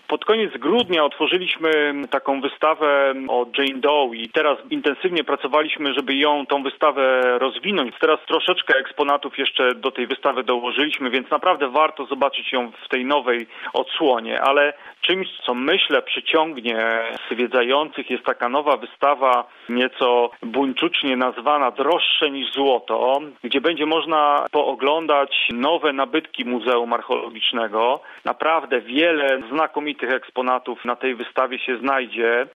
Pod koniec grudnia otworzyliśmy taką wystawę o Jane Doe i teraz intensywnie pracowaliśmy, żeby tą wystawę rozwinąć. Teraz troszeczkę eksponatów jeszcze do tej wystawy dołożyliśmy, więc naprawdę warto zobaczyć ją w tej nowej odsłonie, ale czymś, co myślę przyciągnie zwiedzających, jest taka nowa wystawa, nieco buńczucznie nazwana Droższe niż złoto, gdzie będzie można pooglądać nowe nabytki Muzeum Archeologicznego. Naprawdę wiele znakomitych eksponatów na tej wystawie się znajdzie.